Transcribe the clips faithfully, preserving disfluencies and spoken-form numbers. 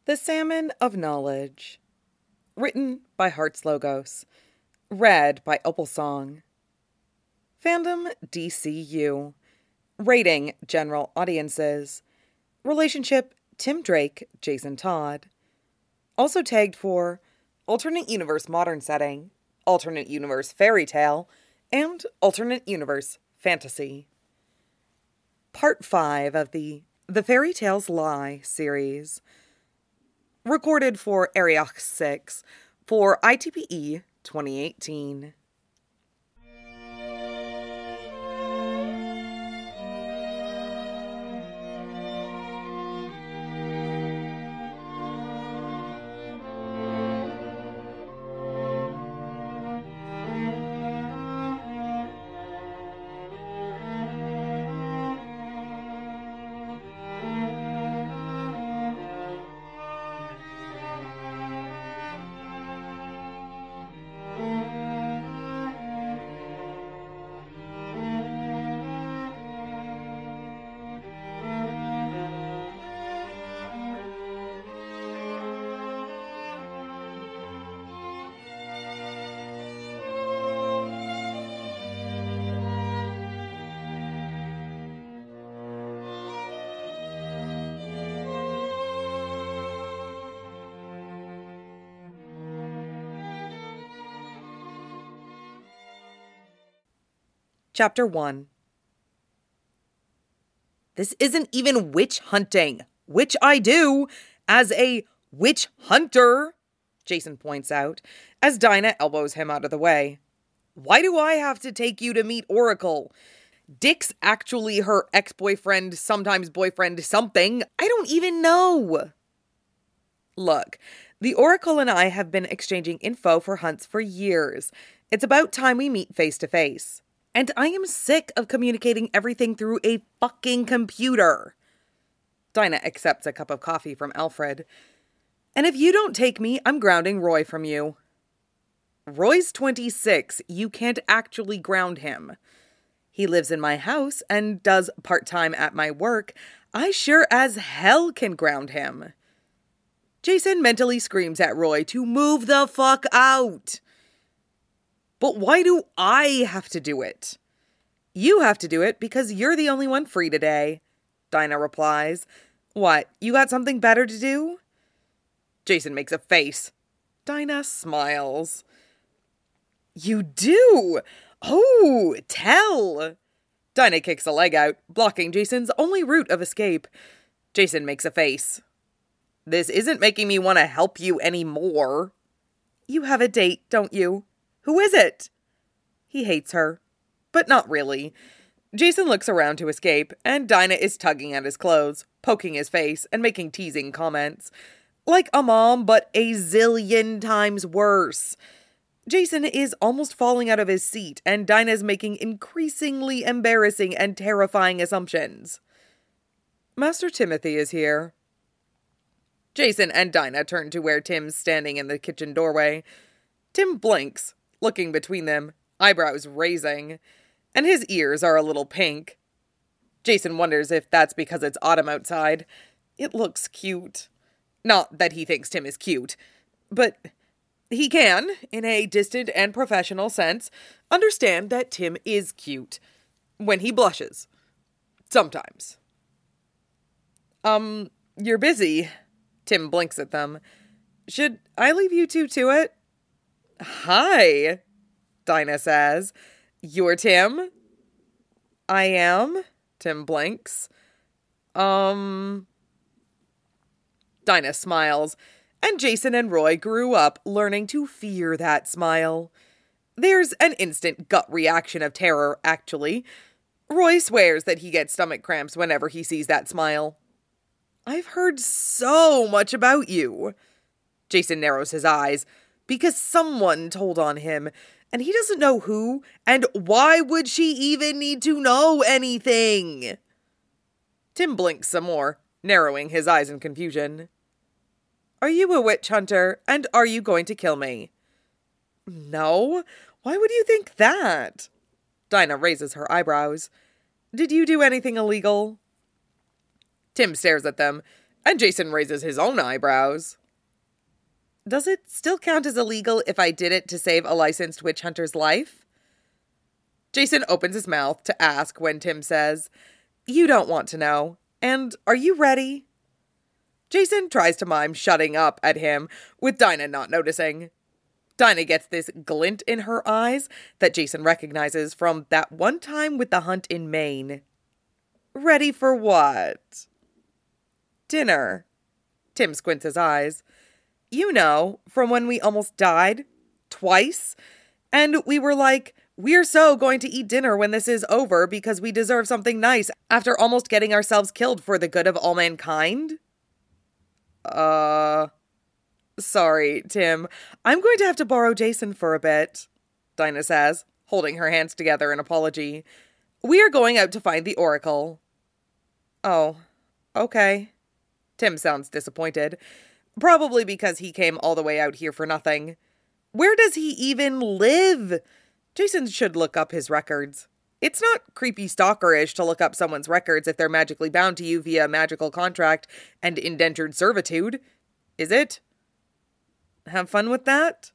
The Salmon of Knowledge. Written by Hearts Logos. Read by Opal Song. Fandom D C U. Rating General Audiences. Relationship Tim Drake, Jason Todd. Also tagged for Alternate Universe Modern Setting, Alternate Universe Fairy Tale, and Alternate Universe Fantasy. Part five of the The Fairy Tales Lie series. Recorded for Ariach six for I T P E twenty eighteen. Chapter one. This isn't even witch hunting, which I do as a witch hunter, Jason points out, as Dinah elbows him out of the way. Why do I have to take you to meet Oracle? Dick's actually her ex-boyfriend, sometimes boyfriend, something. I don't even know. Look, the Oracle and I have been exchanging info for hunts for years. It's about time we meet face to face. And I am sick of communicating everything through a fucking computer. Dinah accepts a cup of coffee from Alfred. And if you don't take me, I'm grounding Roy from you. Roy's twenty-six. You can't actually ground him. He lives in my house and does part-time at my work. I sure as hell can ground him. Jason mentally screams at Roy to move the fuck out. But why do I have to do it? You have to do it because you're the only one free today, Dinah replies. What, you got something better to do? Jason makes a face. Dinah smiles. You do? Oh, tell. Dinah kicks a leg out, blocking Jason's only route of escape. Jason makes a face. This isn't making me want to help you anymore. You have a date, don't you? Who is it? He hates her, but not really. Jason looks around to escape, and Dinah is tugging at his clothes, poking his face, and making teasing comments. Like a mom, but a zillion times worse. Jason is almost falling out of his seat, and Dinah's making increasingly embarrassing and terrifying assumptions. Master Timothy is here. Jason and Dinah turn to where Tim's standing in the kitchen doorway. Tim blinks, looking between them, eyebrows raising, and his ears are a little pink. Jason wonders if that's because it's autumn outside. It looks cute. Not that he thinks Tim is cute, but he can, in a distant and professional sense, understand that Tim is cute. When he blushes. Sometimes. Um, you're busy. Tim blinks at them. Should I leave you two to it? Hi, Dinah says. You're Tim? I am, Tim blinks. Um... Dinah smiles, and Jason and Roy grew up learning to fear that smile. There's an instant gut reaction of terror, actually. Roy swears that he gets stomach cramps whenever he sees that smile. I've heard so much about you. Jason narrows his eyes, because someone told on him, and he doesn't know who, and why would she even need to know anything? Tim blinks some more, narrowing his eyes in confusion. Are you a witch hunter, and are you going to kill me? No, why would you think that? Dinah raises her eyebrows. Did you do anything illegal? Tim stares at them, And Jason raises his own eyebrows. Does it still count as illegal if I did it to save a licensed witch hunter's life? Jason opens his mouth to ask when Tim says, "You don't want to know. And are you ready?" Jason tries to mime shutting up at him, with Dinah not noticing. Dinah gets this glint in her eyes that Jason recognizes from that one time with the hunt in Maine. Ready for what? Dinner. Tim squints his eyes. You know, from when we almost died. Twice. And we were like, we're so going to eat dinner when this is over because we deserve something nice after almost getting ourselves killed for the good of all mankind. Uh... Sorry, Tim. I'm going to have to borrow Jason for a bit, Dinah says, holding her hands together in apology. We are going out to find the Oracle. Oh, okay. Tim sounds disappointed. Probably because he came all the way out here for nothing. Where does he even live? Jason should look up his records. It's not creepy stalkerish to look up someone's records if they're magically bound to you via magical contract and indentured servitude, is it? Have fun with that?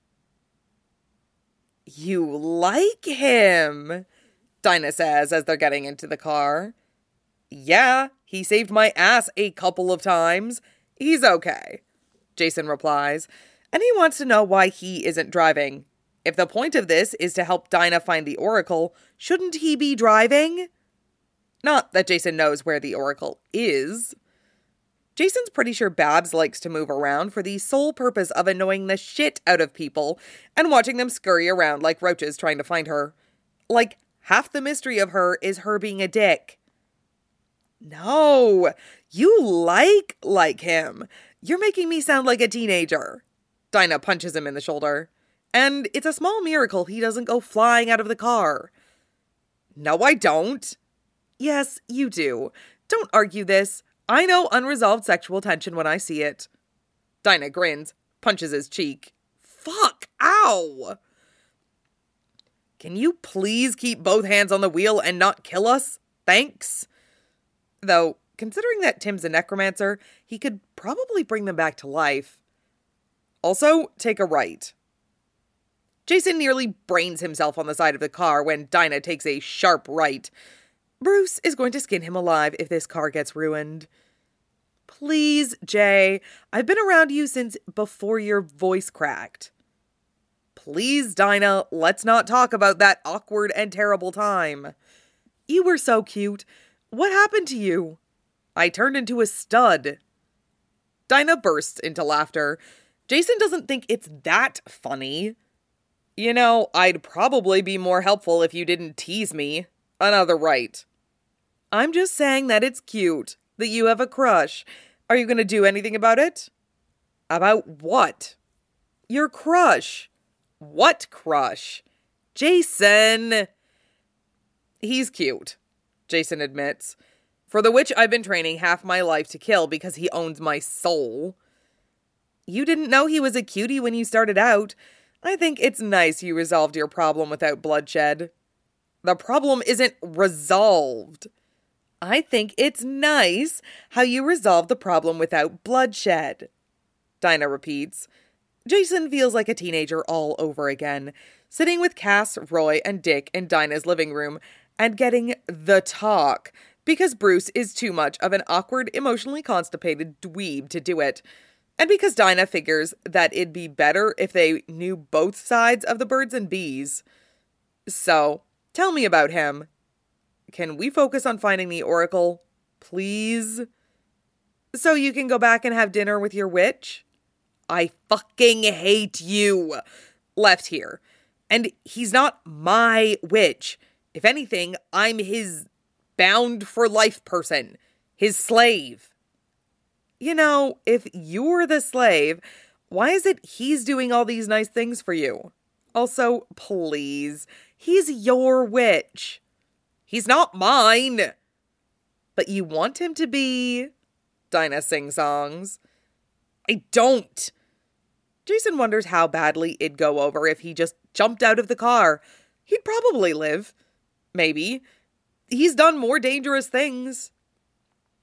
You like him, Dinah says as they're getting into the car. Yeah, he saved my ass a couple of times. He's okay, Jason replies, and he wants to know why he isn't driving. If the point of this is to help Dinah find the Oracle, shouldn't he be driving? Not that Jason knows where the Oracle is. Jason's pretty sure Babs likes to move around for the sole purpose of annoying the shit out of people and watching them scurry around like roaches trying to find her. Like, half the mystery of her is her being a dick. No, you like like him. You're making me sound like a teenager. Dinah punches him in the shoulder. And it's a small miracle he doesn't go flying out of the car. No, I don't. Yes, you do. Don't argue this. I know unresolved sexual tension when I see it. Dinah grins, punches his cheek. Fuck, ow! Can you please keep both hands on the wheel and not kill us? Thanks. Though, considering that Tim's a necromancer, he could probably bring them back to life. Also, take a right. Jason nearly brains himself on the side of the car when Dinah takes a sharp right. Bruce is going to skin him alive if this car gets ruined. Please, Jay. I've been around you since before your voice cracked. Please, Dinah, let's not talk about that awkward and terrible time. You were so cute. What happened to you? I turned into a stud. Dinah bursts into laughter. Jason doesn't think it's that funny. You know, I'd probably be more helpful if you didn't tease me. Another right. I'm just saying that it's cute, that you have a crush. Are you going to do anything about it? About what? Your crush. What crush? Jason! He's cute, Jason admits. For the witch I've been training half my life to kill because he owns my soul. You didn't know he was a cutie when you started out. I think it's nice you resolved your problem without bloodshed. The problem isn't resolved. I think it's nice how you resolved the problem without bloodshed. Dinah repeats. Jason feels like a teenager all over again, sitting with Cass, Roy, and Dick in Dinah's living room and getting the talk because Bruce is too much of an awkward, emotionally constipated dweeb to do it. And because Dinah figures that it'd be better if they knew both sides of the birds and bees. So, tell me about him. Can we focus on finding the Oracle, please? So you can go back and have dinner with your witch? I fucking hate you. Left here. And he's not my witch. If anything, I'm his bound for life person. His slave. You know, if you're the slave, why is it he's doing all these nice things for you? Also, please, he's your witch. He's not mine. But you want him to be. Dinah sing-songs. I don't. Jason wonders how badly it'd go over if he just jumped out of the car. He'd probably live. Maybe. He's done more dangerous things.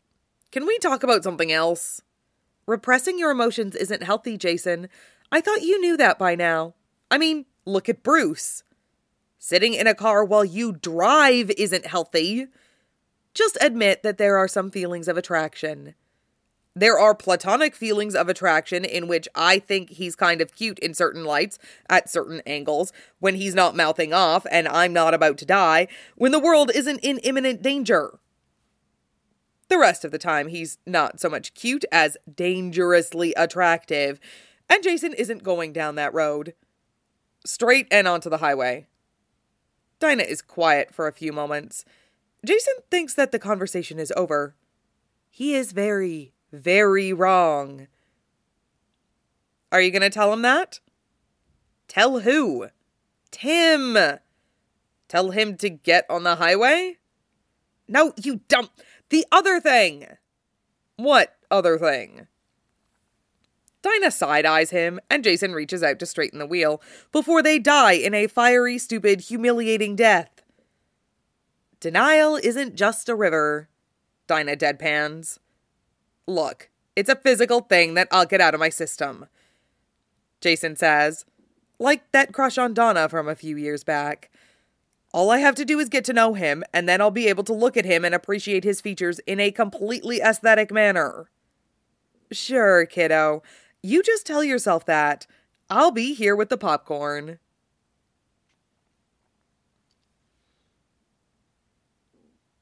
Can we talk about something else? Repressing your emotions isn't healthy, Jason. I thought you knew that by now. I mean, look at Bruce. Sitting in a car while you drive isn't healthy. Just admit that there are some feelings of attraction. There are platonic feelings of attraction in which I think he's kind of cute in certain lights, at certain angles, when he's not mouthing off and I'm not about to die, when the world isn't in imminent danger. The rest of the time, he's not so much cute as dangerously attractive, and Jason isn't going down that road. Straight and onto the highway. Dinah is quiet for a few moments. Jason thinks that the conversation is over. He is very, very wrong. Are you going to tell him that? Tell who? Tim. Tell him to get on the highway? No, you dumb... The other thing! What other thing? Dinah side-eyes him, and Jason reaches out to straighten the wheel before they die in a fiery, stupid, humiliating death. Denial isn't just a river, Dinah deadpans. Look, it's a physical thing that I'll get out of my system. Jason says, like that crush on Donna from a few years back. All I have to do is get to know him, and then I'll be able to look at him and appreciate his features in a completely aesthetic manner. Sure, kiddo. You just tell yourself that. I'll be here with the popcorn.